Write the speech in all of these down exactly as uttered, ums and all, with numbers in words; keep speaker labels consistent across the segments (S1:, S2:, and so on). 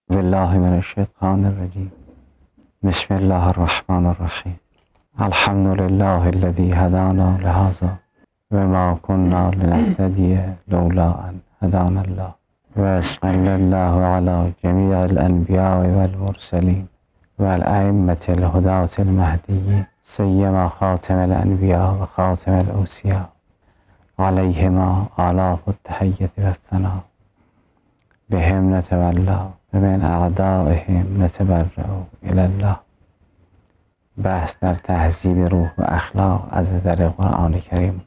S1: بالله من الشیطان الرجیم. بسم الله الرحمن الرحیم. الحمد لله الذي هدانا لهذا وما كنا لنهتدي لولا ان هدانا الله وصلى الله على جميع الانبیاء والمرسلین والائمة الهداة المهدیین سیما خاتم الانبیاء و خاتم الاوصیاء علیهما آلاف التحیة والثناء بهم نتولا و من اعدائهم نتبرأ الی الله. بحث در تهذیب روح و اخلاق از در قرآن کریم.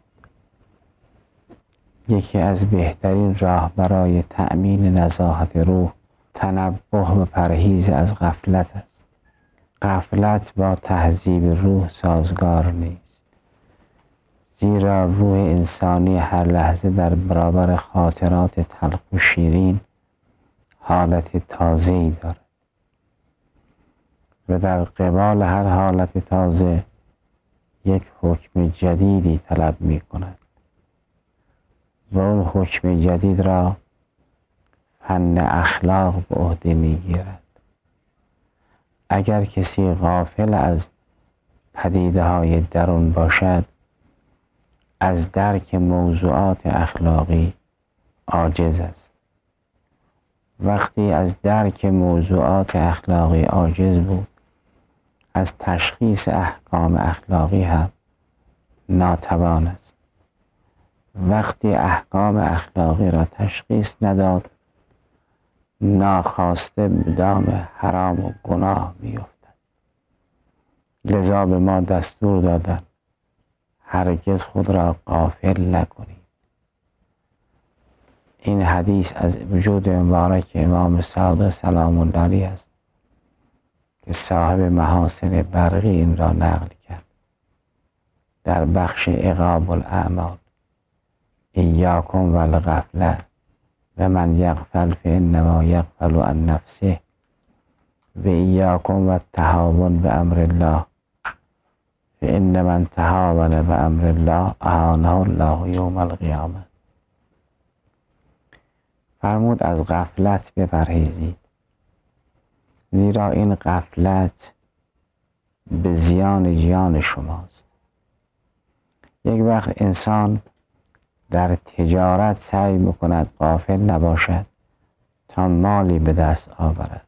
S1: یکی از بهترین راه برای تأمین نزاهت روح تنبه و پرهیز از غفلت است. غفلت با تهذیب روح سازگار نیست، زیرا روح انسانی هر لحظه در برابر خاطرات تلخ و شیرین حالت تازه‌ای دارد و در قبال هر حالت تازه یک حکم جدیدی طلب می کند و اون حکم جدید را فن اخلاق به عهده می گیرد. اگر کسی غافل از پدیده های درون باشد، از درک موضوعات اخلاقی عاجز است. وقتی از درک موضوعات اخلاقی عاجز بود، از تشخیص احکام اخلاقی هم ناتوان است. وقتی احکام اخلاقی را تشخیص نداد، ناخواسته به دام حرام و گناه می‌افتد. لذا به ما دستور دادند هرگز خود را غافل نکنید. این حدیث از وجود مبارک امام صادق سلام الله علیه است که صاحب محاسن برقی این را نقل کرد در بخش عقاب الاعمال. ایاکم والغفله و من یغفل فانما یغفل عن نفسه و ایاکم والتهاون بامر الله فان من تهاون بامر الله اهانه الله یوم القیامه. فرمود از غفلت بپرهیزید، زیرا این غفلت به زیان جان شماست. یک وقت انسان در تجارت سعی میکند غافل نباشد تا مالی به دست آورد.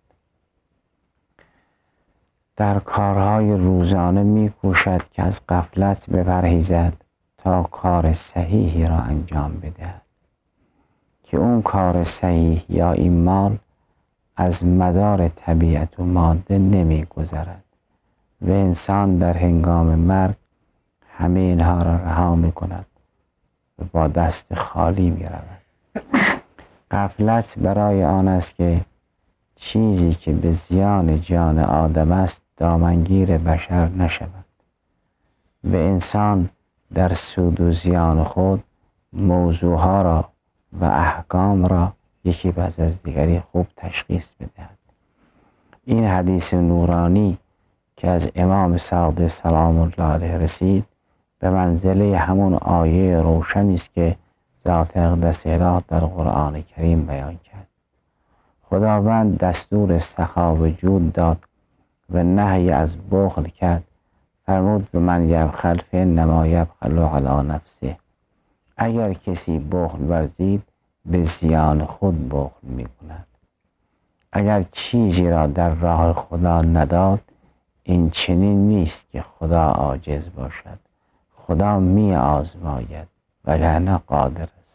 S1: در کارهای روزانه میکوشد که از غفلت بپرهیزد تا کار صحیحی را انجام بدهد که اون کار صحیح یا این مال از مدار طبیعت و ماده نمی گذرد و انسان در هنگام مرگ همه اینها را رها می کند و با دست خالی می رود. غفلت برای آن است که چیزی که به زیان جان آدم است دامنگیر بشر نشود و انسان در سود و زیان خود موضوعها را و احکام را یکی پس از دیگری خوب تشخیص بدهد. این حدیث نورانی که از امام صادق سلام الله علیه رسید به منزله همون آیه روشنی است که ذات اقدس اله در قرآن کریم بیان کرد. خداوند دستور سخا و جود داد و نهی از بخل کرد. فرمود به من یبخل فانما یبخل علی نفسه. اگر کسی بخل ورزید به زیان خود بخل می کند. اگر چیزی را در راه خدا نداد، این چنین نیست که خدا عاجز باشد. خدا می آزماید وگرنه قادر است.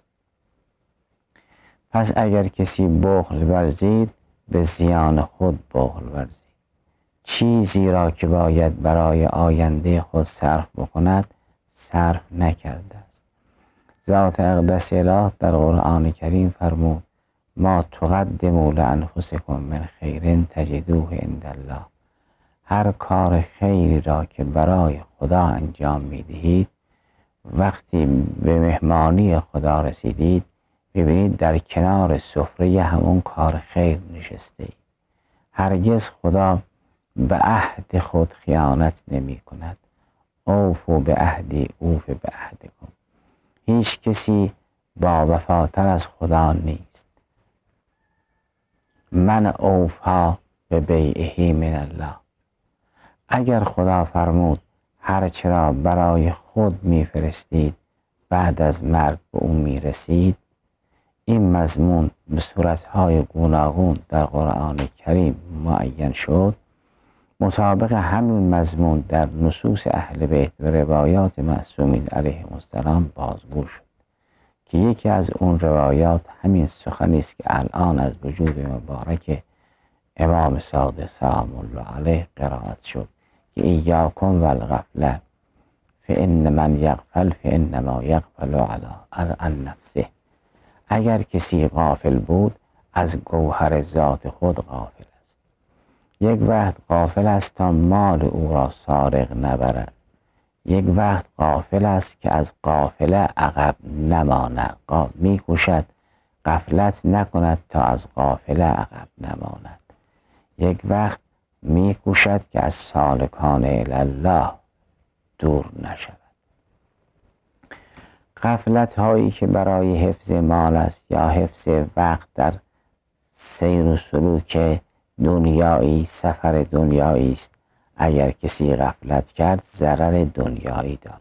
S1: پس اگر کسی بخل ورزید به زیان خود بخل ورزید. چیزی را که باید برای آینده خود صرف بکند صرف نکرده است. ذات اقدس اله در قرآن کریم فرمود ما تقدموا لانفسکم من خیر تجدوه عند الله. هر کار خیری را که برای خدا انجام می دهید، وقتی به مهمانی خدا رسیدید ببینید در کنار سفره همون کار خیر نشسته اید. هرگز خدا به عهد خود خیانت نمی کند. اوفوا به عهدی اوف به عهدکم. هیچ کسی با وفاتر از خدا نیست. من اوفا به بیعه من الله. اگر خدا فرمود هرچه را برای خود میفرستید بعد از مرگ به او میرسید، این مضمون به صورتهای گوناگون در قرآن کریم معین شد. مطابق همین مضمون در نصوص اهل بیت و روایات معصومین علیهم السلام بازگو شد که یکی از اون روایات همین سخنی است که الان از وجود مبارک امام صادق سلام الله علیه قرائت شد که ایاکم و الغفله فان من یغفل فانما یغفل علی عن نفسه. اگر کسی غافل بود از گوهر ذات خود غافل است. یک وقت غافل است تا مال او را سارق نبرد، یک وقت غافل است که از غافله عقب نماند، می کوشد غفلت نکند تا از غافله عقب نماند. یک وقت می کوشد که از سالکان الله دور نشود. غفلت هایی که برای حفظ مال است یا حفظ وقت در سیر و سلوک دنیایی، سفر دنیایی است، اگر کسی غفلت کرد ضرر دنیایی دارد.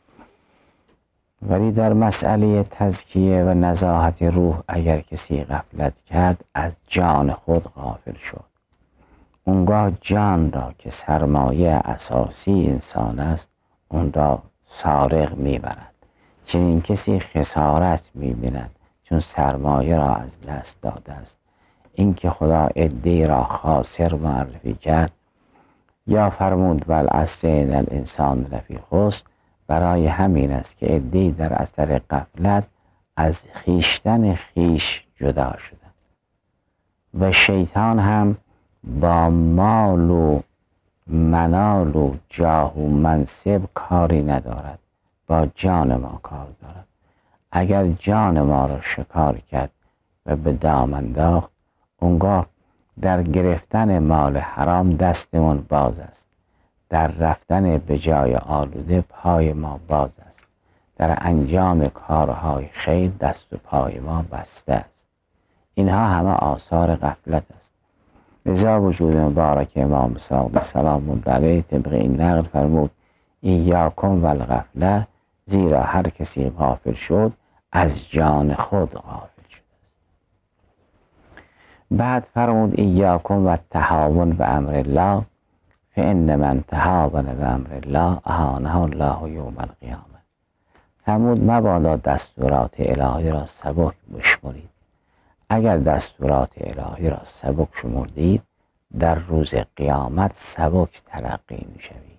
S1: ولی در مسئله تزکیه و نزاهت روح اگر کسی غفلت کرد از جان خود غافل شد. اونگاه جان را که سرمایه اساسی انسان است اون را سارق میبرد. چنین کسی خسارت میبیند چون سرمایه را از دست داده است. اینکه خدا عده‌ای را خاسر معرفی کرد یا فرمود والعصر ان الانسان لفی خسر، برای همین است که عده‌ای در اثر غفلت از خیشتن خیش جدا شدند. و شیطان هم با مال و منال و جاه و منصب کاری ندارد، با جان ما کار دارد. اگر جان ما را شکار کرد و به دام انداخت، اونگاه در گرفتن مال حرام دستمون باز است، در رفتن به جای آلوده پای ما باز است، در انجام کارهای خیر دست و پای ما بسته است. اینها همه آثار غفلت است. لذا وجود مبارک امام صادق سلام الله علیه طبق این نقل فرمود ایاکم و الغفله، زیرا هر کسی غافل شد از جان خود غافل شد است. بعد فرمود ایاکم و التهاون و امر الله فان من تهاون و امر الله اهانه الله یوم القیامه. فرمود مبادا دستورات الهی را سبک بشمرید. اگر دستورات الهی را سبک شمردید در روز قیامت سبک تلقی می شوید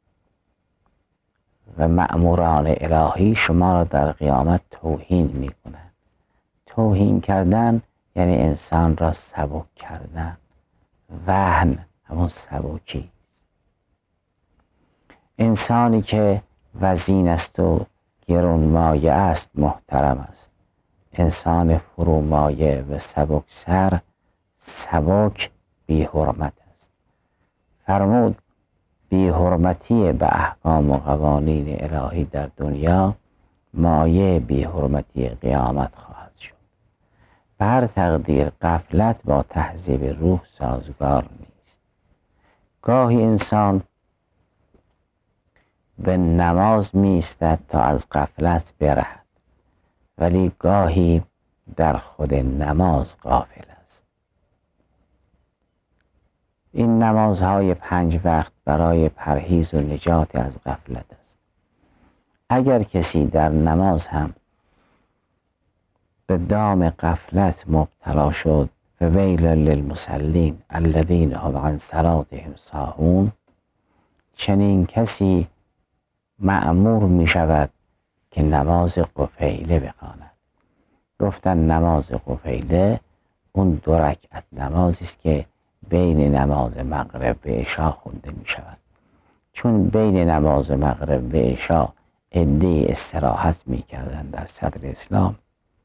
S1: و مأموران الهی شما را در قیامت توهین می کنند. توهین کردن یعنی انسان را سبک کردن. وهن همون سبکی. انسانی که وزین است و گرانمایه است محترم است. انسان فرومایه و سبک سر سبک بی حرمت است. فرمود بی حرمتی به احکام و قوانین الهی در دنیا مایه بی حرمتی قیامت خواهد شد. به هر تقدیر غفلت با تهذیب روح سازگار نیست. گاهی انسان به نماز می ایستد تا از غفلت برهد، ولی گاهی در خود نماز غافل است. این نمازهای پنج وقت برای پرهیز و نجات از غفلت است. اگر کسی در نماز هم به دام غفلت مبتلا شد فویل للمصلین الذین هم عن صلاتهم ساهون، چنین کسی مأمور می شود که نماز قفیله بخواند. گفتن نماز قفیله اون دو رکعت نمازی است که بین نماز مغرب و عشا خونده می شود. چون بین نماز مغرب و عشا عده‌ای استراحت می کردن در صدر اسلام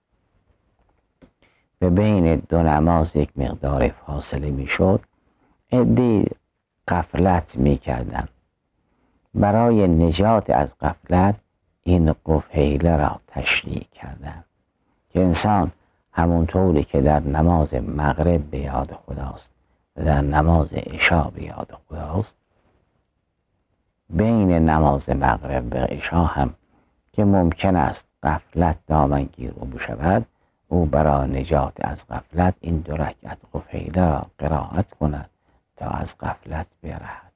S1: و بین دو نماز یک مقدار فاصله می شد، عده‌ای غفلت می کردن. برای نجات از غفلت این قفیله را تشریع کردن که انسان همونطوری که در نماز مغرب به یاد خداست و در نماز عشا به یاد خداست، بین نماز مغرب و عشا هم که ممکن است غفلت دامنگیر او بشود، او برای نجات از غفلت این دو رکعت قفیله را قرائت کند تا از غفلت برهد.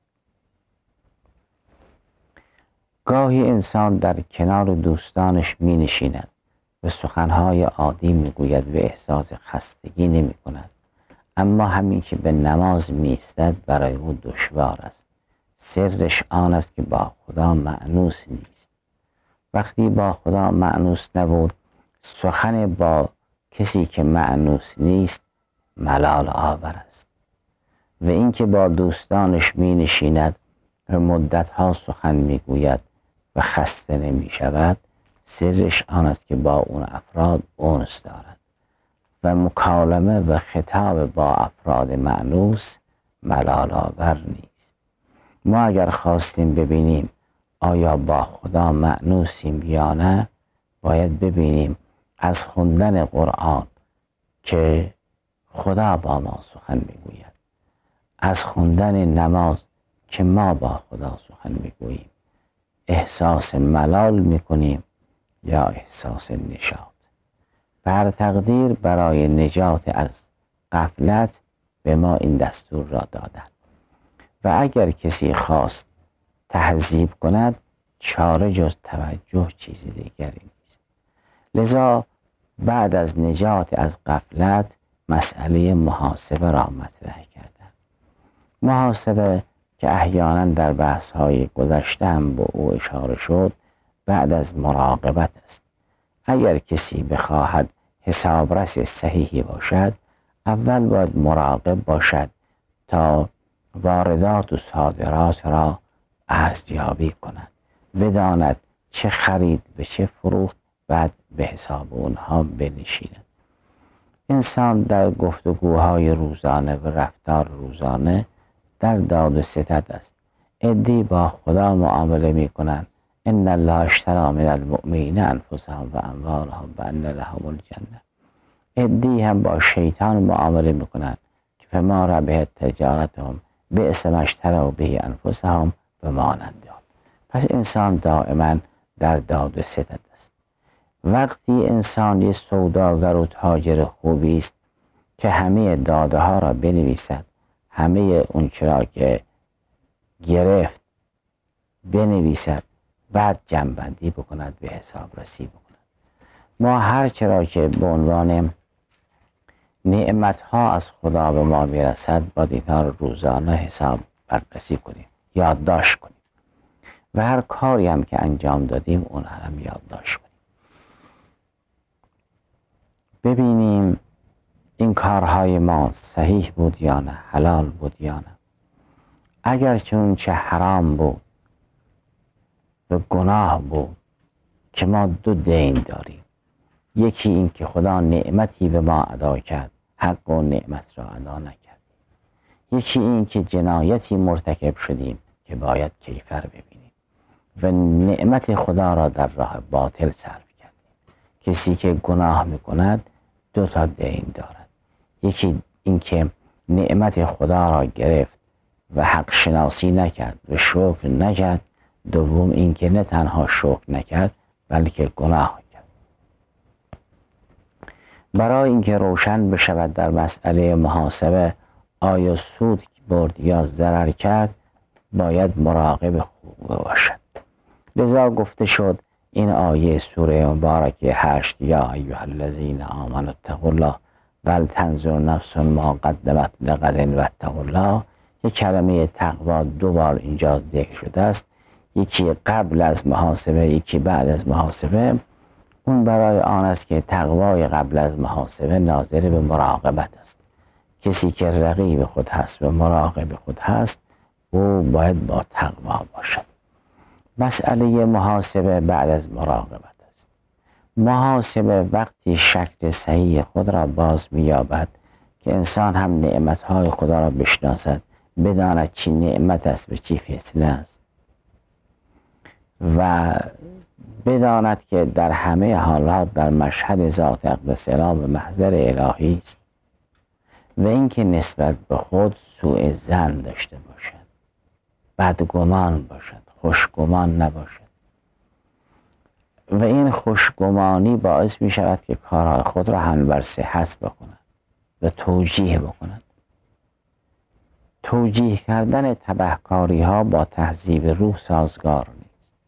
S1: گاهی انسان در کنار دوستانش می نشیند و سخنهای عادی می گوید و احساس خستگی نمی کند، اما همین که به نماز می ایستد برای او دشوار است. سرش آن است که با خدا مأنوس نیست. وقتی با خدا مأنوس نبود، سخن با کسی که مأنوس نیست ملال آور است. و اینکه با دوستانش می نشیند و مدتها سخن می گوید و خسته نمی شود، سرش آن است که با اون افراد انس دارد و مکالمه و خطاب با افراد مأنوس ملال آور نیست. ما اگر خواستیم ببینیم آیا با خدا مأنوسیم یا نه، باید ببینیم از خوندن قرآن که خدا با ما سخن میگوید، از خوندن نماز که ما با خدا سخن میگوییم، احساس ملال میکنیم یا احساس نشاط. بر تقدیر برای نجات از غفلت به ما این دستور را دادند و اگر کسی خواست تهذیب کند، چاره جز توجه چیز دیگری نیست. لذا بعد از نجات از غفلت مسئله محاسبه را مطرح کردند. محاسبه که احیانا در بحث‌های گذشته هم به او اشاره شد، بعد از مراقبت است. اگر کسی بخواهد حسابرس صحیحی باشد، اول باید مراقب باشد تا واردات و صادرات را ارزیابی کند، بداند چه خرید و چه فروخت، بعد به حساب اونها بنشیند. انسان در گفتگوهای روزانه و رفتار روزانه در داد و ستد است. عده‌ای با خدا معامله می کنند، ان الله اشتری من المؤمنین انفسهم و اموالهم وان لهم الجنه. عده‌ای هم با شیطان معامله می کنند که فما ربحت تجارتهم بئس ما اشتروا به انفسهم و مانند آن. پس انسان دائما در داد و ستد است. وقتی انسان یک سوداگر و تاجر خوبی است که همه داده ها را بنویسد، همه اون چرا که گرفت بنویسد، بعد جمع‌بندی بکند و حسابرسی بکند. ما هر چرا که به عنوان نعمت ها از خدا به ما میرسد، باید اینها رو روزانه حساب بررسی کنیم، یادداشت کنیم و هر کاری هم که انجام دادیم اون هم یادداشت کنیم. ببینیم این کارهای ما صحیح بود یا نه، حلال بود یا نه. اگر چون چه حرام بود و گناه بود که ما دو دین داریم. یکی این که خدا نعمتی به ما ادا کرد، حق و نعمت را ادا نکرد. یکی این که جنایتی مرتکب شدیم که باید کیفر ببینیم و نعمت خدا را در راه باطل صرف کردیم. کسی که گناه میکند دو تا دین دارد. یکی این که نعمت خدا را گرفت و حق شناسی نکرد و شکر نکرد. دوم این که نه تنها شکر نکرد بلکه گناه کرد. برای اینکه روشن بشود در مسئله محاسبه آیا سود برد یا ضرر کرد، باید مراقب خوب باشد. لذا گفته شد این آیه سوره مبارکه هشت، یا ایها الذین آمنوا اتقوا الله ولتنظر نفس ما قدمت لغد واتقوا الله. یک کلمه تقوا دو بار اینجا ذکر شده است، یکی قبل از محاسبه، یکی بعد از محاسبه. اون برای آن است که تقوای قبل از محاسبه ناظر به مراقبت است. کسی که رقیب خود هست و مراقب خود هست، او باید با تقوا باشد. مسئله محاسبه بعد از مراقبت است. محاسبه وقتی شکل صحیح خود را باز می‌یابد که انسان هم نعمتهای خدا را بشناسد، بداند چی نعمت است و چی فتنه است. و بداند که در همه حالات در مشهد ذات اقدس اله به محضر الهی است و اینکه نسبت به خود سوء ظن داشته باشد، بدگمان باشد، خوشگمان نباشد. و این خوشگمانی باعث می شود که کارهای خود را هم بر صحت بکند و توجیه بکند. توجیه کردن تبهکاری ها با تهذیب روح سازگار نیست.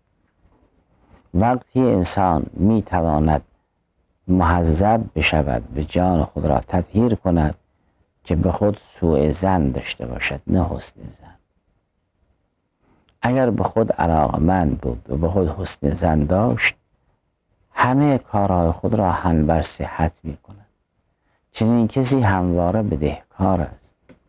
S1: وقتی انسان می تواند مهذب بشود، به جان خود را تطهیر کند که به خود سوء ظن داشته باشد، نه حسن ظن. اگر به خود علاقمند بود و به خود حسن ظن داشت، همه کارهای خود را هم بر صحت می کند. چنین کسی همواره بدهکار است.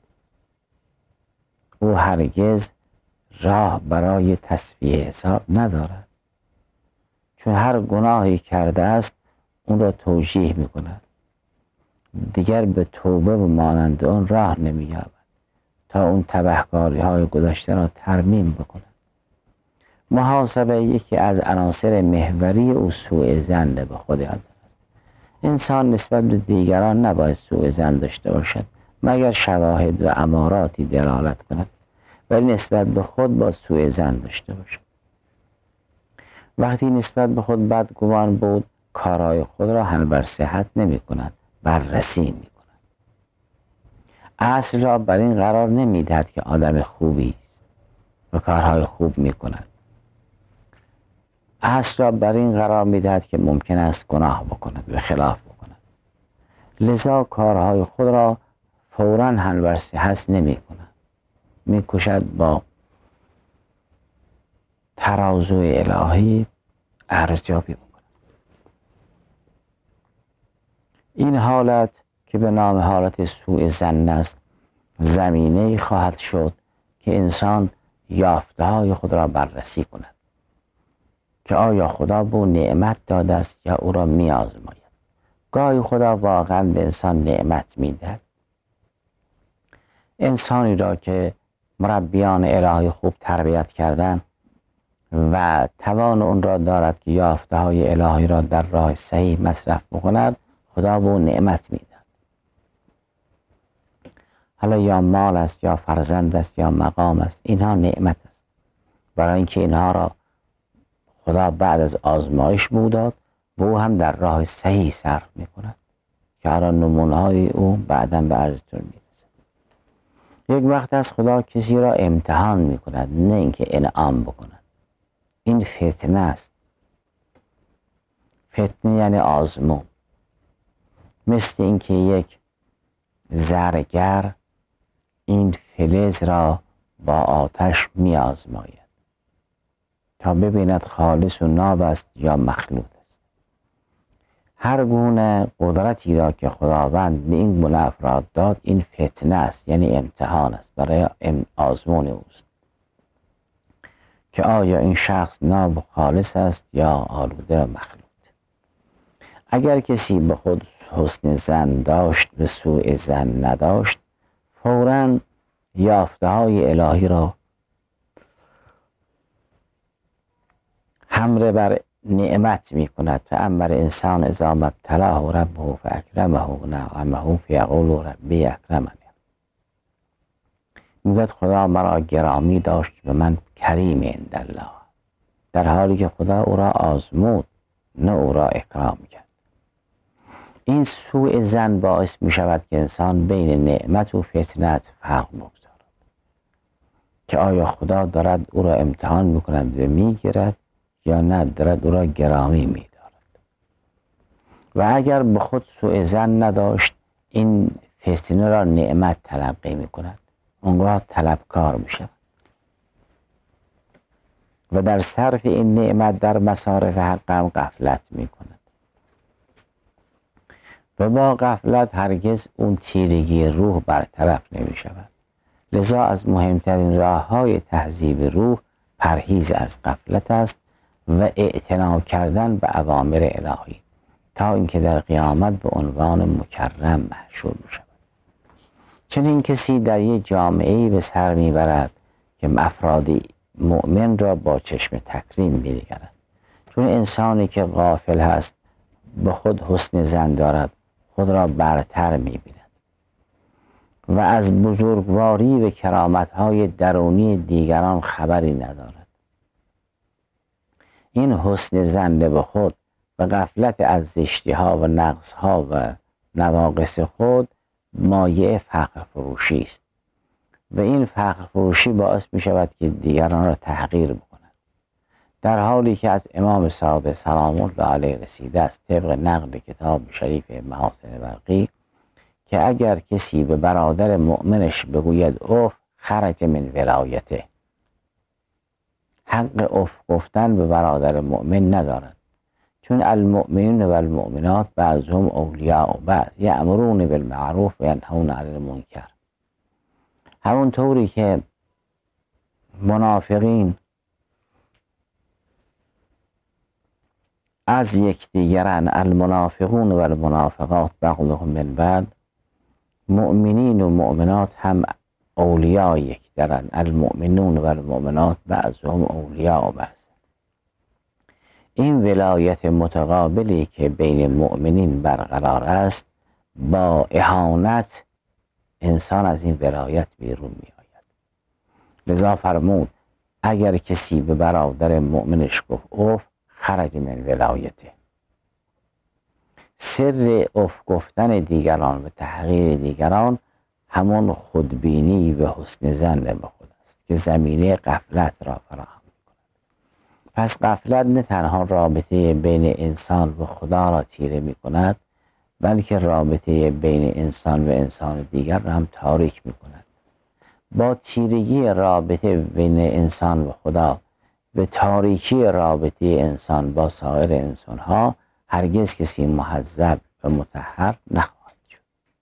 S1: او هرگز راه برای تصفیه حساب ندارد، چون هر گناهی کرده است اون را توجیه می کند، دیگر به توبه و مانند اون راه نمی یابد تا اون تبهکاری های گذشته را ترمیم بکند. محاسبه یکی از عناصر محوری او سوء ظن به خود است. انسان نسبت به دیگران نباید سوء ظن داشته باشد مگر شواهد و اماراتی دلالت کند، ولی نسبت به خود با سوء ظن داشته باشد. وقتی نسبت به خود بدگمان بود، کارهای خود را هم بر صحت نمی کند، بررسی می کند. اصل را بر این قرار نمی دهد که آدم خوبی است و کارهای خوب می کند. اصل را بر این قرار می دهد که ممکن است گناه بکند و خلاف بکند. لذا کارهای خود را فوراً هم بر صحت نمی کند، می کشد با ترازوی الهی ارزیابی بکند. این حالت که به نام حالت سوء ظن است، زمینه‌ای خواهد شد که انسان یافته‌های خود را بررسی کند که آیا خدا به او نعمت داده است یا او را می آزماید. گاهی خدا واقعا به انسان نعمت می دهد. انسانی را که مربیان الهی خوب تربیت کردن و توان اون را دارد که یافته های الهی را در راه صحیح مصرف بکند، خدا به او نعمت می دهد. حالا یا مال است یا فرزند است یا مقام است، اینها نعمت است. برای اینکه اینها را خدا بعد از آزمایش به او داد، به او هم در راه صحیح صرف می کند که حالا نمونه های او بعدا به عرضتون می رسد. یک وقت از خدا کسی را امتحان می کند، نه اینکه انعام بکند. این فتنه است. فتنه یعنی آزمون. مثل اینکه یک زرگر این فلز را با آتش می آزماید تا ببیند خالص و ناب است یا مخلوط است. هر گونه قدرتی را که خداوند به این گونه افراد داد، این فتنه است، یعنی امتحان است، برای آزمون اوست که آیا این شخص ناب و خالص است یا آلوده و مخلوط. اگر کسی به خود حسن ظن داشت و سوء ظن نداشت، فوراً یافته های الهی را حمله بر نعمت می کند. فاما الانسان اذا ما ابتلاه ربه فاکرمه و نعمه فیقول ربی اکرمن. میگوید خدا مرا گرامی داشت و من کریم عند الله، در حالی که خدا او را آزمود، نه او را اکرام کرد. این سوء ظن باعث می شود که انسان بین نعمت و فتنت فرق بگذارد که آیا خدا دارد او را امتحان می کند و می گیرد یا نه دارد او را گرامی می دارد. و اگر به خود سوء ظن نداشت، این فتنه را نعمت تلقی می کند، اونگاه طلبکار می شود و در صرف این نعمت در مصارف حق هم غفلت می کند و با غفلت هرگز اون تیرگی روح برطرف نمی شود. لذا از مهمترین راه های تهذیب روح پرهیز از غفلت است و اعتنا کردن به اوامر الهی تا اینکه در قیامت به عنوان مکرم محشور شود. چنین کسی در یک جامعه‌ای به سر میبرد که افرادی مؤمن را با چشم تکریم می‌نگرد. چون انسانی که غافل هست به خود حسن ظن دارد، خود را برتر می‌بیند و از بزرگواری و کرامت‌های درونی دیگران خبری ندارد. این حسن ظن به خود و غفلت از زشتی‌ها و نقص‌ها و نواقص خود مایه فقر فروشی است و این فقر فروشی باعث می شود که دیگران را تحقیر بکند، در حالی که از امام صادق سلام الله علیه رسیده است طبق نقل کتاب شریف محاسن برقی که اگر کسی به برادر مؤمنش بگوید اوف خرج من ولایته، حق اوف گفتن به برادر مؤمن ندارد، چون المؤمنون و المؤمنات بعضهم اولیاء و بعض یأمرون بالمعروف و ینهون عن المنکر. همون طوری که منافقین از یکدیگرند، المنافقون و المنافقات بعضهم من بعض، مؤمنین و مؤمنات هم اولیاء یکدیگرند، المؤمنون و المؤمنات بعضهم اولیاء و بعض. این ولایت متقابلی که بین مؤمنین برقرار است با اهانت انسان از این ولایت بیرون می آید. لذا فرمود اگر کسی به برادر مؤمنش گفت اوف خرج من ولایته. سر اوف گفتن دیگران و تحقیر دیگران همون خودبینی و حسن ظن به خود است که زمینه غفلت را فراهم می کند. پس غفلت نه تنها رابطه بین انسان و خدا را تیره می کند، بلکه رابطه بین انسان و انسان دیگر را هم تاریک می کند. با تیرگی رابطه بین انسان و خدا و تاریکی رابطه انسان با سایر انسانها هرگز کسی مهذب و مطهر نخواهد شد.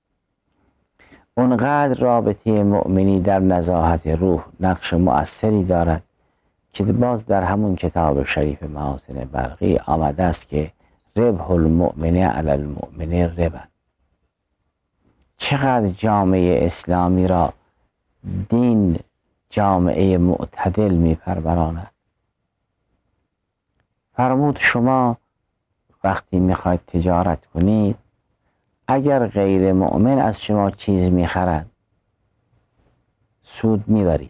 S1: اونقدر رابطه مؤمنی در نزاهت روح نقش مؤثری دارد که باز در همون کتاب شریف محاسن برقی آمده است که ربح المؤمن علی المؤمن ربا. چقدر جامعه اسلامی را دین جامعه معتدل می پروراند. فرمود شما وقتی میخواید تجارت کنید اگر غیر مؤمن از شما چیز میخرد سود میبرید،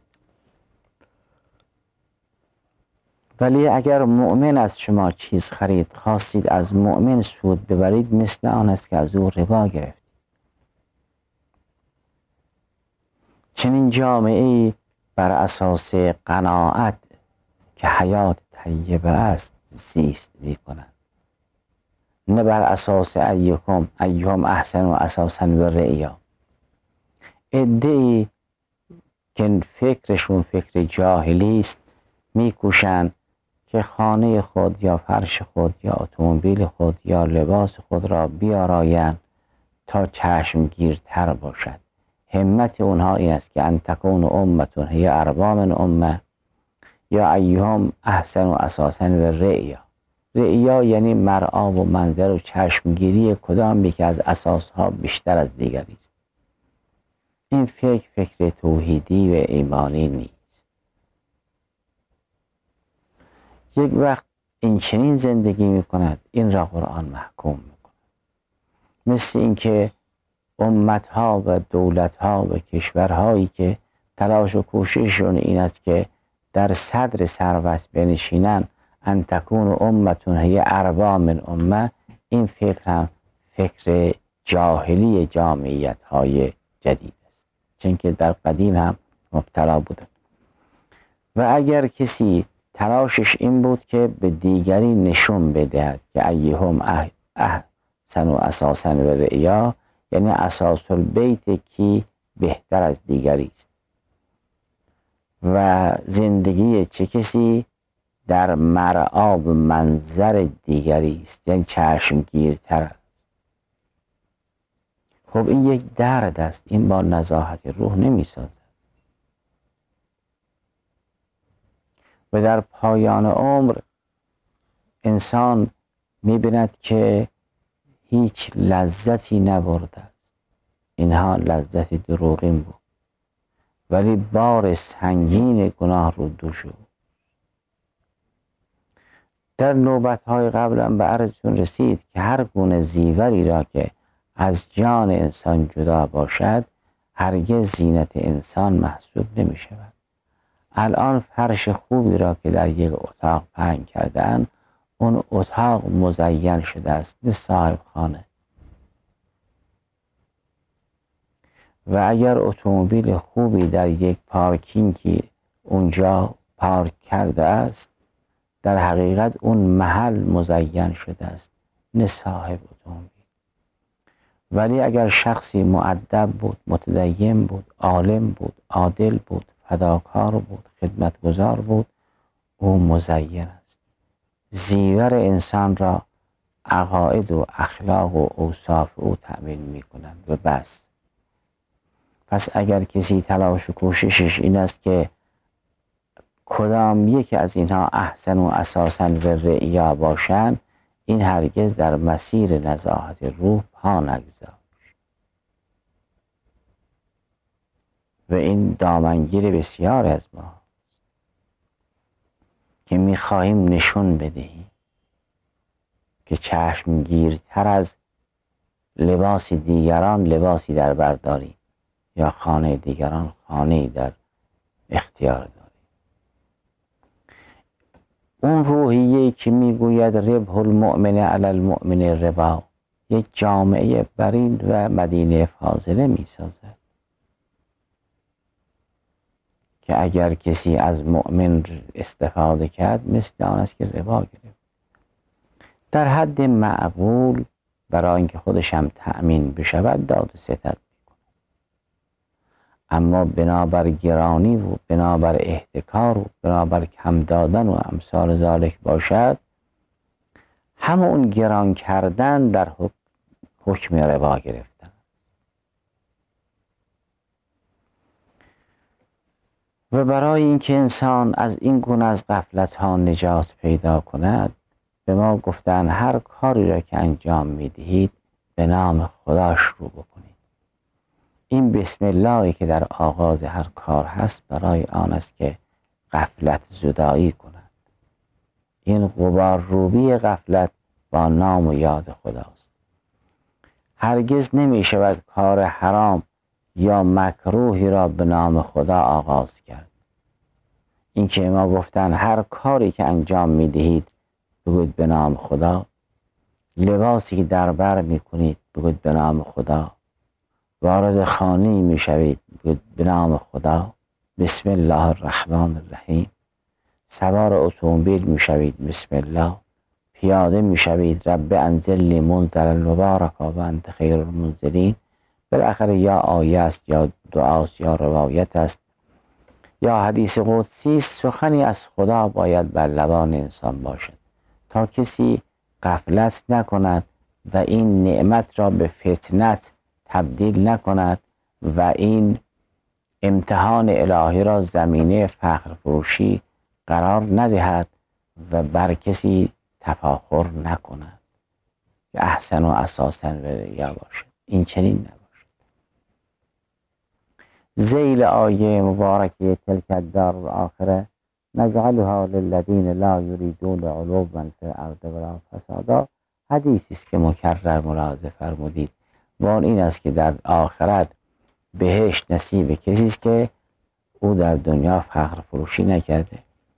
S1: ولی اگر مؤمن از شما چیز خرید خواستید از مؤمن سود ببرید مثل آن است که از او ربا گرفتید. چنین جامعه‌ای بر اساس قناعت که حیات طیبه است زیست می‌کند، نه بر اساس ایکم ایهم احسن و اساسا و رعیا. عده‌ای که فکرشون فکر جاهلی است می‌کوشند که خانه خود یا فرش خود یا اتومبیل خود یا لباس خود را بیارایند تا چشمگیرتر باشد. همت اونها این است که ان تکون امتون هی اربا من امه یا ایهم احسن و اساسا و رعیا. رعیا یعنی مرعا و منظر و چشمگیری کدام یکی از اساسها بیشتر از دیگری است. این فکر فکر توحیدی و ایمانی نیست. یک وقت این چنین زندگی می کند، این را قرآن محکوم می کند. مثل اینکه امتها و دولتها و کشورهایی که تلاش و کوشششون این است که در صدر ثروت بنشینن، ان تکون امتون هی اربا من امه، این فکر هم فکر جاهلی جامعیت های جدید است، چون که در قدیم هم مبتلا بودن. و اگر کسی تلاشش این بود که به دیگری نشون بدهد که ایهم احسن و اساسا و رعیا، یعنی اساس البیت کی بهتر از دیگری است و زندگی چه کسی در مرعا و منظر دیگری است، یعنی چشمگیرتر است. خب این یک درد است، این با نزاهت روح نمی سازد. و در پایان عمر انسان می بیند که هیچ لذتی نبرده است. اینها لذت دروغین بود، ولی بار سنگین گناه رو دوش در نوبت‌های قبلا به عرضتون رسید که هر گونه زیوری را که از جان انسان جدا باشد هرگز زینت انسان محسوب نمی شود. الان فرش خوبی را که در یک اتاق پهن کردن، اون اتاق مزین شده است به صاحب خانه. و اگر اتومبیل خوبی در یک پارکینگی اونجا پارک کرده است، در حقیقت اون محل مزین شده است نه صاحب اتومبیل. ولی اگر شخصی مؤدب بود، متدین بود، عالم بود، عادل بود، فداکار بود، خدمتگزار بود، او مزین است. زیور انسان را عقاید و اخلاق و اوصاف او تأمین می کنند و بس. پس اگر کسی تلاش و کوششش این است که کدام یکی از اینها احسن و اساساً و رعیا باشند، این هرگز در مسیر نزاهت روح پا نگذاشت. و این دامنگیر بسیار از ما که میخواهیم نشون بدهیم که چشمگیرتر از لباس دیگران لباسی در برداری یا خانه دیگران خانه‌ای در اختیار داری. اون روحیه‌ای که میگوید ربح المؤمن علی المؤمن ربا، یک جامعه برین و مدینه فاضله میسازد که اگر کسی از مؤمن استفاده کرد مثل آن است که ربا گرفت. در حد معقول برای اینکه خودش هم تأمین بشود داد و ستد میکنه. اما بنابر گرانی و بنابر احتکار و بنابر کم دادن و امثال ذالک باشد، همون گران کردن در حکم ربا گرفتن. و برای اینکه انسان از این گونه از غفلت ها نجات پیدا کند، به ما گفتن هر کاری را که انجام میدهید به نام خدا شروع بکنید. این بسم اللهی که در آغاز هر کار هست برای آن است که غفلت زدایی کند. این غبار روبی غفلت با نام و یاد خداست. هرگز نمی شود کار حرام یا مکروهی را به نام خدا آغاز کرد. این که ما گفتن هر کاری که انجام می دهید بگوید به نام خدا، لباسی که در بر می کنید بگوید به نام خدا، وارد خانه می شوید بگوید به نام خدا، بسم الله الرحمن الرحیم. سوار اتومبیل می شوید بسم الله. پیاده می شوید رب انزلنی منزلا مبارکا و انت خیر المنزلین. بالاخره یا آیه است یا دعاست یا روایت است یا حدیث قدسی، سخنی از خدا باید بر لبان انسان باشد تا کسی غفلت نکند و این نعمت را به فتنت تبدیل نکند و این امتحان الهی را زمینه فخر فروشی قرار ندهد و بر کسی تفاخر نکند که احسن و اساساً و رعیا باشد. این چنین نباشد. ذیل آیه مبارکه تلک الدار الاخره نجعلها للذین لا یریدون علوا فی الارض ولا فسادا، حدیثی است که مکرر ملاحظه فرمودید و آن این است که در آخرت بهشت نصیب کسی است که او در دنیا فخر فروشی نکرده.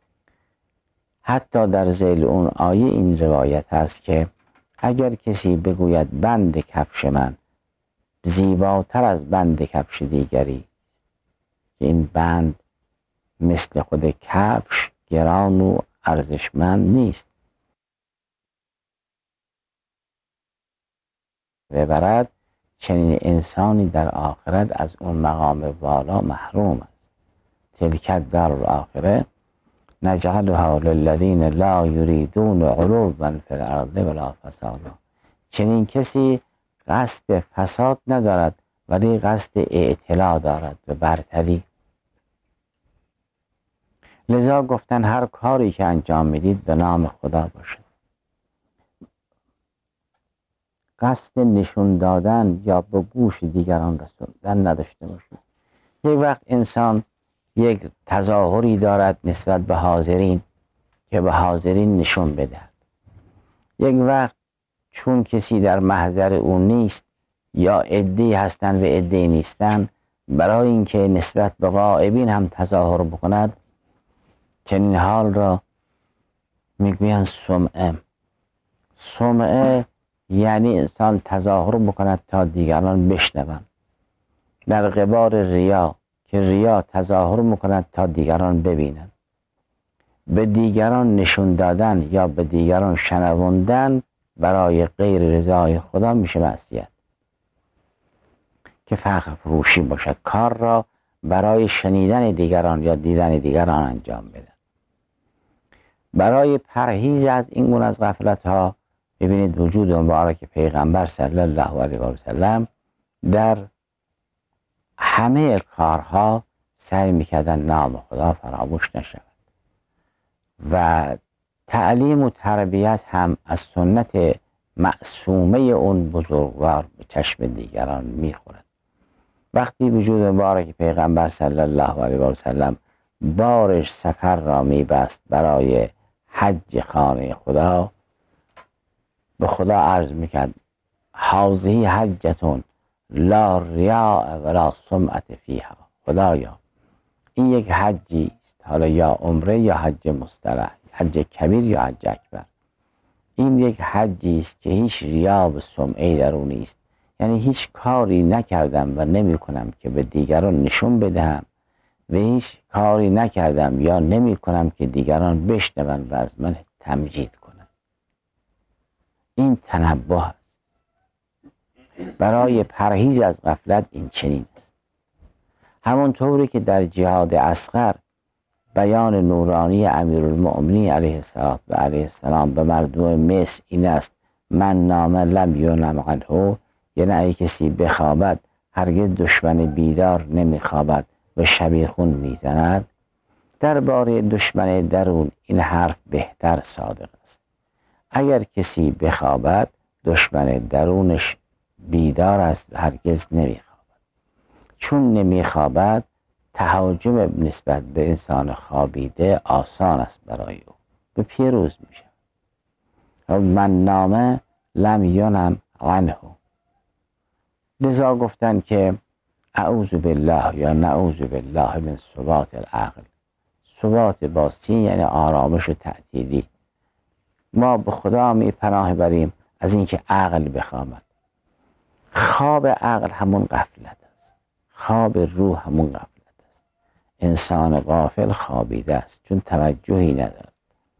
S1: حتی در ذیل اون آیه این روایت هست که اگر کسی بگوید بند کفش من زیباتر از بند کفش دیگری، که این بند مثل خود کفش گران و ارزشمند نیست، ببرد، چنین انسانی در آخرت از اون مقام والا محروم است. تلک الدار الاخره نجعلها للذین لا یریدون علوا فی الارض ولا فسادا. چنین کسی قصد فساد ندارد ولی قصد اعتلا دارد و برتری. لذا گفتن هر کاری که انجام میدید به نام خدا باشد. قصد نشون دادن یا به گوش دیگران رسوندن نداشته باشید. یک وقت انسان یک تظاهری دارد نسبت به حاضرین که به حاضرین نشون بدهد. یک وقت چون کسی در محضر او نیست یا عده‌ای هستند و عده‌ای نیستند، برای اینکه نسبت به غائبین هم تظاهر بکند، چنین حال را میگویند سمعه. سمعه یعنی انسان تظاهر بکند تا دیگران بشنوند، در قبال ریا که ریا تظاهر میکند تا دیگران ببینند. به دیگران نشون دادن یا به دیگران شنوندن برای غیر رضای خدا میشه معصیت، که فخر فروشی باشد، کار را برای شنیدن دیگران یا دیدن دیگران انجام بده. برای پرهیز از این گونه از غفلت ها ببینید وجود مبارک پیغمبر صلی الله علیه و سلم در همه کارها سعی میکردن نام خدا فراموش نشود و تعلیم و تربیت هم از سنت معصومه اون بزرگوار به چشم دیگران میخورد. وقتی وجود مبارک پیغمبر صلی الله علیه و سلم بارش سفر را میبست برای حج خانه خدا، به خدا عرض میکرد هذه حجتون لا ریاء ولا سمعة فیها. خدایا این یک حجی است، حالا یا عمره یا حج مصطلح، حج کبیر یا حج اکبر. این یک حجی است که هیچ ریا و سمعه در او نیست، یعنی هیچ کاری نکردم و نمی کنم که به دیگران نشون بدهم و هیچ کاری نکردم یا نمی کنم که دیگران بشنوند و از من تمجید کنند. این تنبه است. برای پرهیز از غفلت این چنین است. همونطوری که در جهاد اصغر بیان نورانی امیرالمؤمنین علیه السلام و علیه السلام به مردم مصر این است: من نام لم ینم عنه، یعنی اگه کسی بخوابد هرگز دشمن بیدار نمیخوابد و شبیخون میزند. درباره دشمن درون این حرف بهتر صادق است. اگر کسی بخوابد دشمن درونش بیدار است و هرگز نمیخوابد. چون نمیخوابد تهاجم نسبت به انسان خوابیده آسان است برای او، به پیروز میشه. من نامه لم ینم عنه. لذا گفتن که اعوذ بالله یا نعوذ بالله من ثبات العقل. ثبات با سین یعنی آرامش و تعطیلی. ما به خدا می پناه بریم از اینکه عقل بخوابد. خواب عقل همون غفلت است، خواب روح همون غفلت است. انسان غافل خوابیده است چون توجهی ندارد.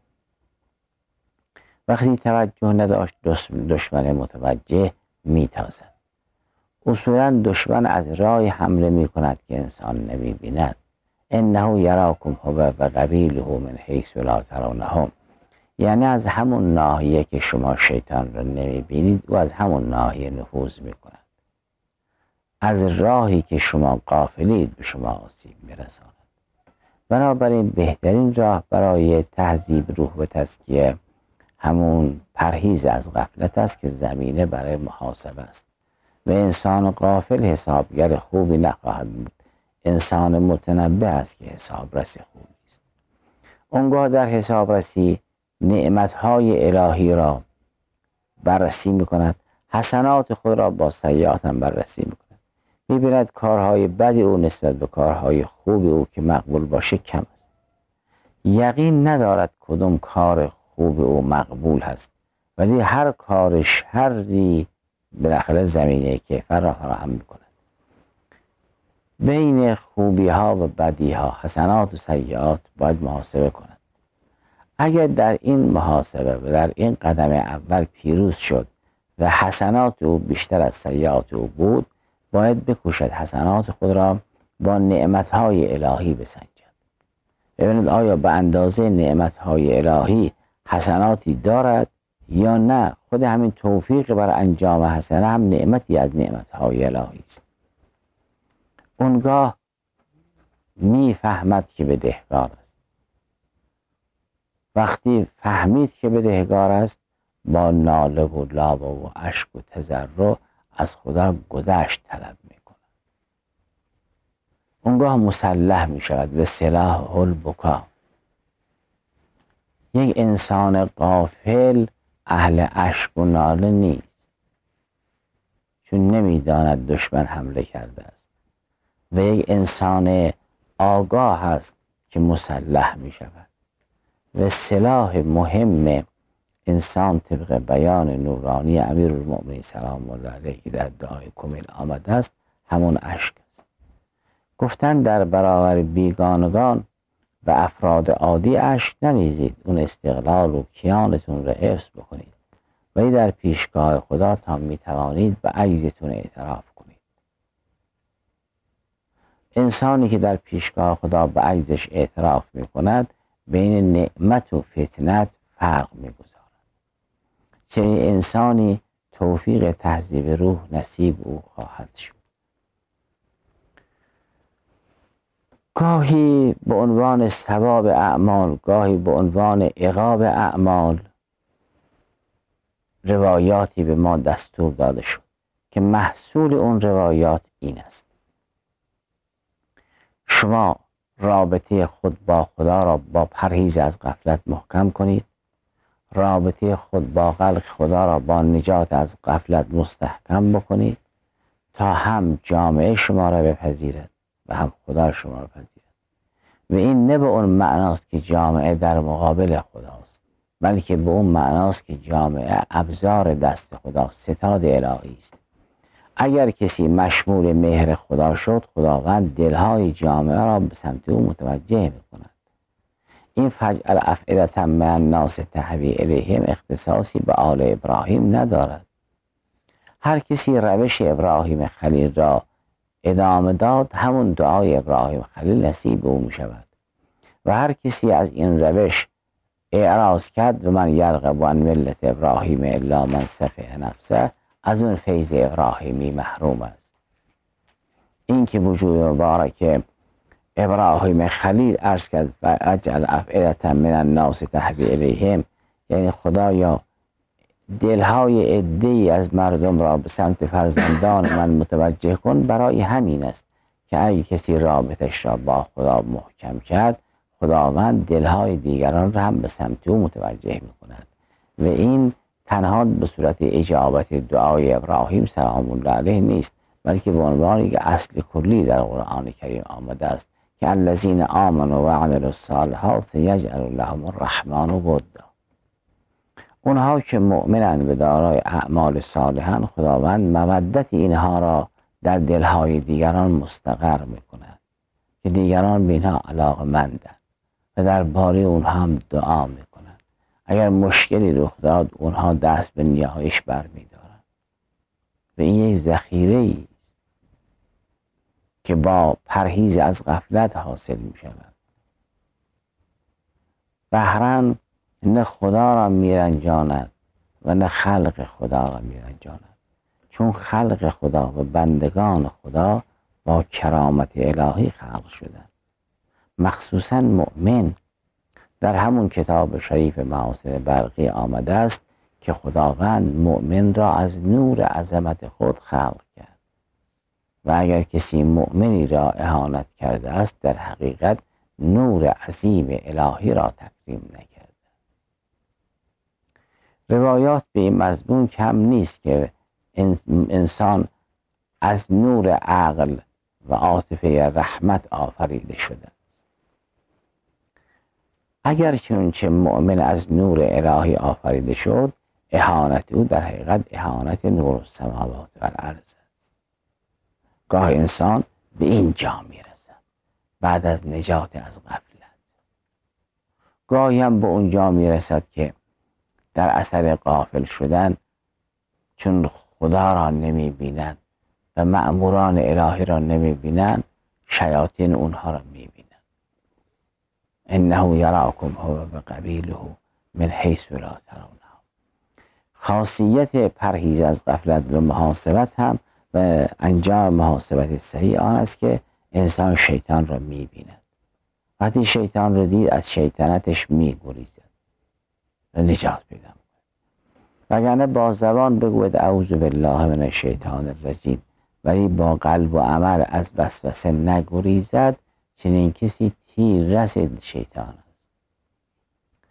S1: وقتی توجه نداشت دشمن متوجه میتازد. اصولا دشمن از راه حمله می کند که انسان نمی بیند. انه یراکم هو و قبیله من حیث لا ترونهم. یعنی از همون ناحیه که شما شیطان را نمی بینید او از همون ناحیه نفوذ می کند. از راهی که شما غافلید به شما آسیب می رساند. بنابراین بهترین راه برای تهذیب روح و تزکیه همون پرهیز از غفلت است که زمینه برای محاسبه است. و انسان غافل حسابگر خوبی نخواهد بود. انسان متنبه است که حسابرس خوبی است. اونگاه در حسابرسی نعمتهای الهی را بررسی میکند، حسنات خود را با سیئات هم بررسی میکند. میبیند کارهای بدی او نسبت به کارهای خوب او که مقبول باشه کم است. یقین ندارد کدوم کار خوب او مقبول هست، ولی هر کار شری بالاخره زمینه کیفر را فراهم میکند. بین خوبی ها و بدی ها، حسنات و سیئات باید محاسبه کند. اگر در این محاسبه و در این قدم اول پیروز شد و حسنات او بیشتر از سیئات او بود، باید بکوشد حسنات خود را با نعمتهای الهی بسنجد. ببینید آیا به اندازه نعمتهای الهی حسناتی دارد یا نه. خود همین توفیق بر انجام حسنه هم نعمتی از نعمتهای الهی است. اونگاه میفهمد که بدهکار است. وقتی فهمید که بدهکار است با ناله و لابه و اشک و تضرع از خدا گذشت طلب میکند. اونگاه مسلح میشود به سلاح البکا. یک انسان غافل اهل اشک و ناله نیست، چون نمیداند دشمن حمله کرده است، و یک انسان آگاه است که مسلح می شود. و سلاح مهم انسان طبق بیان نورانی امیرالمؤمنین سلام الله علیه که در دعای کمیل آمده است همون اشک است. گفتن در برابر بیگانگان و افراد عادی اشک نریزید، اون استقلال و کیانتون را حفظ بکنید، ولی در پیشگاه خدا تا می توانید به عجزتون اعتراف کنید. انسانی که در پیشگاه خدا به عجزش اعتراف می کند بین نعمت و فتنت فرق می گذارد. چنین انسانی توفیق تهذیب روح نصیب او خواهد شد. گاهی به عنوان ثواب اعمال، گاهی به عنوان عقاب اعمال روایاتی به ما دستور داده شد که محصول اون روایات این است: شما رابطه خود با خدا را با پرهیز از غفلت محکم کنید، رابطه خود با خلق خدا را با نجات از غفلت مستحکم بکنید تا هم جامعه شما را بپذیرد و هم خدا شما را بپذیرد. و این نه به اون معناست که جامعه در مقابل خداست، بلکه به اون معناست که جامعه ابزار دست خدا، ستاد الهی است. اگر کسی مشمول مهر خدا شد، خداوند دلهای جامعه را به سمت او متوجه میکند. این فجعل افئدة من الناس تهوی الیهم اختصاصی به آل ابراهیم ندارد. هر کسی روش ابراهیم خلیل را ادامه داد، همون دعای ابراهیم خلیل نصیب او می شود. و هر کسی از این روش اعراض کرد و من یرغب عن ملت ابراهیم الا من سفه نفسه، از اون فیض ابراهیمی محروم است. این که وجود مبارک ابراهیم خلیل عرض کرد و اجعل افئدة من الناس تهوی الیهم، یعنی خدایا دلهای عده‌ای از مردم را به سمت فرزندان من متوجه کن، برای همین است که اگه کسی رابطش را با خدا محکم کرد، خداوند دلهای دیگران را هم به سمت او متوجه می کند. و این تنها به صورت اجابت دعای ابراهیم سلام الله علیه نیست، بلکه به عنوان یک اصل کلی در قرآن کریم آمده است که الذین آمنوا و عملوا الصالحات یجعل لهم الرحمن ودا. اونها که مؤمنند و دارای اعمال صالحان، خداوند مودت اینها را در دلهای دیگران مستقر میکند که دیگران به اینها علاقه‌مندند و درباره اونها هم دعا میکنند. اگر مشکلی رخ داد، اونها دست به نیایش برمیدارند. و این یک ذخیره است که با پرهیز از غفلت حاصل می شود. بهرن نه خدا را میرنجاند و نه خلق خدا را میرنجاند، چون خلق خدا و بندگان خدا با کرامت الهی خلق شدند. مخصوصا مؤمن در همون کتاب شریف محاسن برقی آمده است که خداوند مؤمن را از نور عظمت خود خلق کرد و اگر کسی مؤمنی را اهانت کرده است، در حقیقت نور عظیم الهی را تکریم نکرد. روایات به این مضمون کم نیست که انسان از نور عقل و عاطفه رحمت آفریده شده. اگر چنانچه مؤمن از نور الهی آفریده شد، اهانت او در حقیقت اهانت نور السماوات و الارض است. گاه انسان به این جا میرسد بعد از نجات از غفلت، گاهی هم به اونجا میرسد که در اثر غافل شدن، چون خدا را نمی بیند و مأموران الهی را نمی بینند، شیاطین اونها را می بینند. انه یراکم هو و قبیله من حیث لا ترونه. خاصیت پرهیز از غفلت و محاسبت هم و انجام محاسبت صحیح آن است که انسان شیطان را می بیند. وقتی شیطان را دید، از شیطنتش می گریزد و نجات پیدا می‌کند. وگرنه با زبان بگوید اعوذ بالله من الشیطان الرجیم، ولی با قلب و عمل از وسوسه نگریزد، چنین کسی تیر رس شیطان است.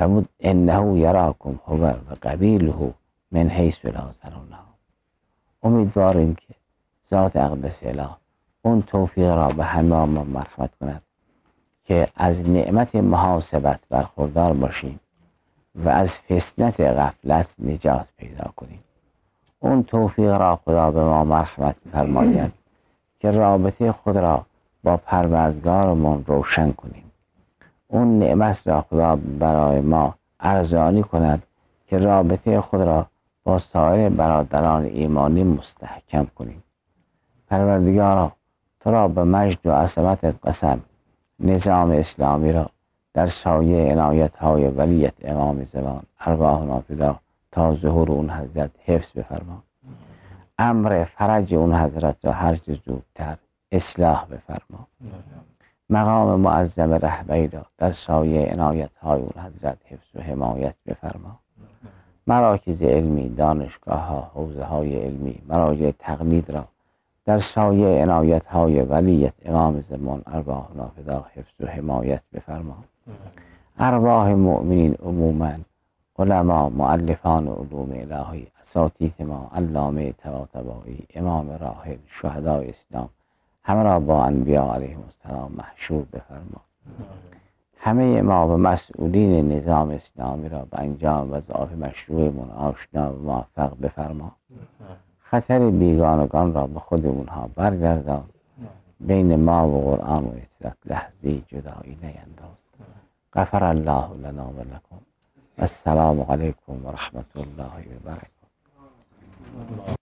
S1: فرمود انه یراکم هو و قبیله من حیث لا ترونه. امیدواریم که ذات اقدس اله اون توفیق را به همه ما مرحمت کند که از نعمت محاسبت برخوردار باشیم و از فسنت غفلت نجات پیدا کنیم. اون توفیق را خدا به ما مرحمت فرماید که رابطه خود را با پروردگارمون روشن کنیم. اون نعمت را خدا برای ما ارزانی کند که رابطه خود را با سایر برادران ایمانی مستحکم کنیم. پروردگارا تو را به مجد و عظمت قسم نظام اسلامی را در سایه عنایت های ولیت امام زمان ارواحنا فدا تا ظهور اون حضرت حفظ بفرما. امر فرج اون حضرت را هر چه زودتر اصلاح بفرما. مقام معظم رهبری را در سایه عنایت های اون حضرت حفظ و حمایت بفرما. مراکز علمی، دانشگاه ها، حوزه های علمی، مراجع تقلید را در سایه عنایت های ولیت امام زمان ارواحنا فدا حفظ و حمایت بفرما. ارواح مؤمنین عموما، علما، مؤلفان علوم الهی، اساتید ما، علامه طباطبایی، امام راحل، شهدای اسلام، همه را با انبیا علیهم السلام محشور بفرما. همه ما و مسئولین نظام اسلامی را به انجام وظایف مشروعمون آشنا و موفق بفرما. خطر بیگانگان را به خود اونها برگردان. بین ما و قرآن و اطرت لحظی جدایی نینداز. غفر الله لنا و لکم. السلام علیکم و رحمت الله و برکاته.